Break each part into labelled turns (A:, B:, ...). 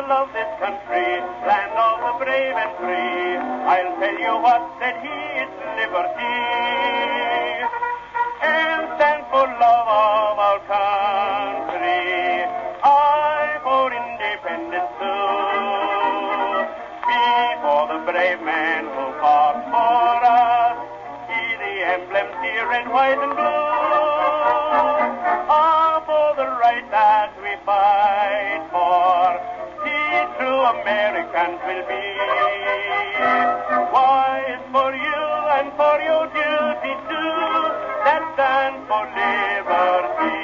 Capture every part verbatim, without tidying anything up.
A: love this country, land of the brave and free. I'll tell you what said he, it's liberty. And stand for love of our country. I for independence too. Be for the brave man who fought for us. He the emblems here in white and blue. Ah, for the right that we fight for. See, true Americans will be. Why, it's for you and for your duty too that stand for liberty.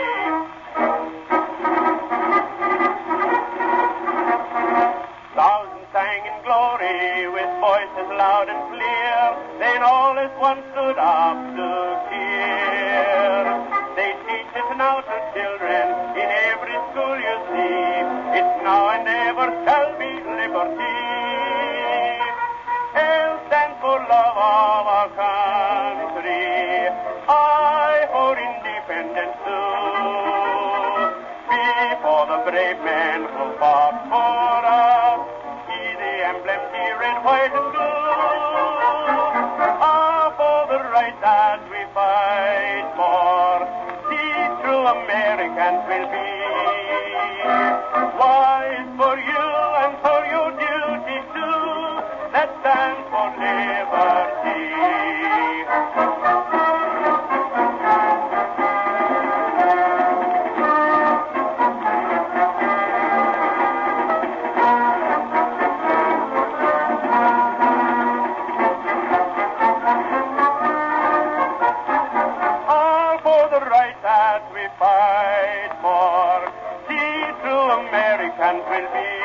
A: Thousands sang in glory with voices loud and clear. Then all as one stood up to cheer. They teach it now to children in every school you see. It's now and ever shall be liberty. And stand for love of our country. I for independence too. Be for the brave men who fought for us. He the emblem here in white and blue. Ah, for the right that we fight for. See, true Americans will be. Why, it's for you and for your duty too that stand for liberty. All for the right that we fight for. See, true Americans will be.